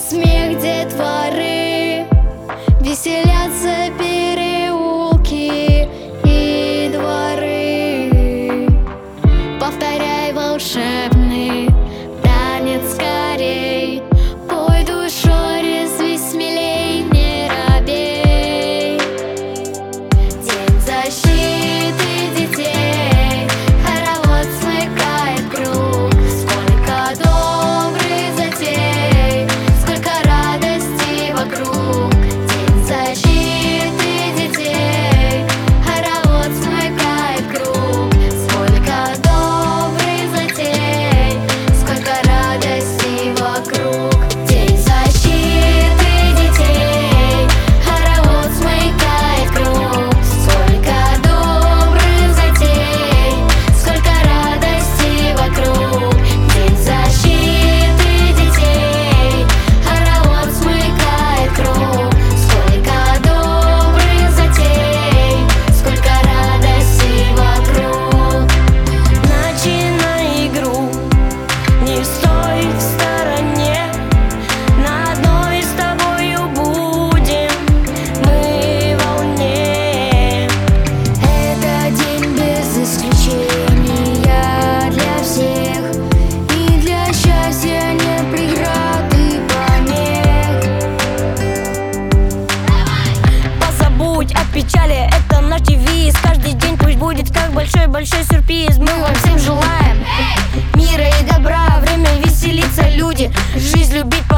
смех детворы, веселятся переулки и дворы. Повторяй волшебный танец скорей, пой душой, резвись смелей, не робей. День защиты детей, хоровод смыкает круг. Сколько добрых затей, сколько радости вокруг. День защиты детей, хоровод смыкает круг. Сколько добрых затей, сколько радости вокруг. День защиты детей, хоровод смыкает круг. Сколько добрых затей, сколько радости вокруг. День защиты детей, хоровод смыкает круг. Сколько добрых затей, сколько радости вокруг. Начинай игру, не стой в стороне. На одной с тобою будем мы в волне. Это день без исключения для всех, и для счастья нет преград и помех. Позабудь о печали, это наш девиз. Каждый день пусть будет как большой-большой сюрприз. Мы вам всем желаем мира и добра, время веселиться, люди, жизнь любить